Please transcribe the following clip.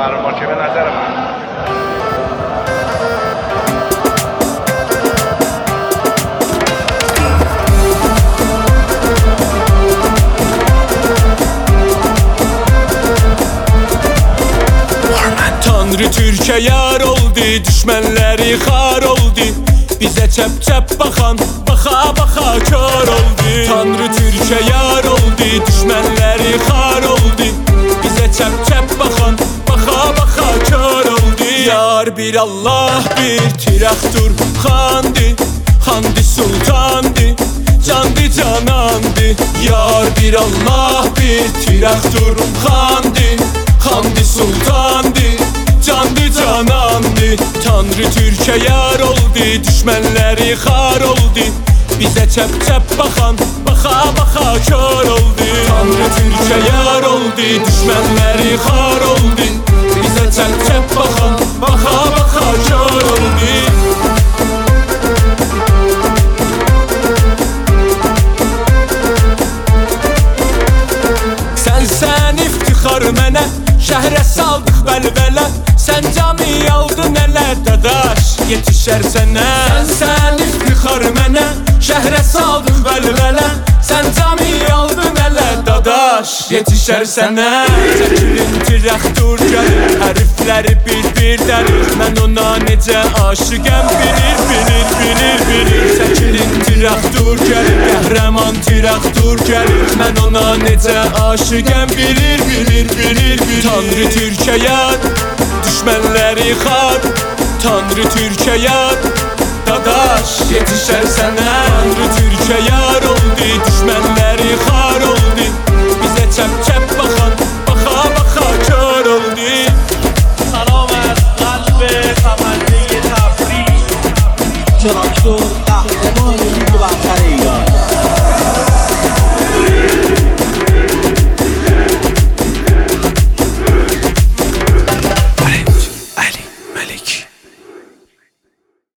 Makine nəzərəm. Tanrı Türkiye yar oldu, düşmanları xar oldu. Bize çep bakan, baka kör oldu. Tanrı Türkiye yar oldu, düşmanları xar oldu. Bize çep bakan, baka kör oldu. Yar bir Allah bir tiraktur xandı, xandı sultandı, candı canandı. Yar bir Allah bir tiraktur xandı, xandı sultandı, candı canandı. Tanrı Türkiye yar oldu, düşmanları xar oldu. Bize çep bakan, baka kör oldu. Tanrı Türkiye yar oldu, düşmanları xar oldu. Bize çep bakan, baka kör oldu. Sen iftixar mənə, şəhrə saldıq bəlbələ. Sən cami aldın ələ dadaş, yetişər sənə. Sən iftixar mənə, şəhrə saldıq bəlbələ. Sən cami aldın ələ dadaş, yetişər sənə. Çəkilin tiraktur gəlir, hərfləri bir dərir. Mən ona necə aşıqəm bilir. Çəkilin tiraktur gəlir, qəhrəman tiraktur gəlir. Mən ona necə aşıqəm bilir. Tanrı Türkiye yar, düşmanları xar. Tanrı Türkiye yar, dadaş yetişər sənə. Tanrı Türkiye yar oldu, düşmanları xar oldu. Bize çep bakan, baka kör oldu. سلام از قلب تمنای تبریز تراکتور قهرمان لیگ برتر ایران.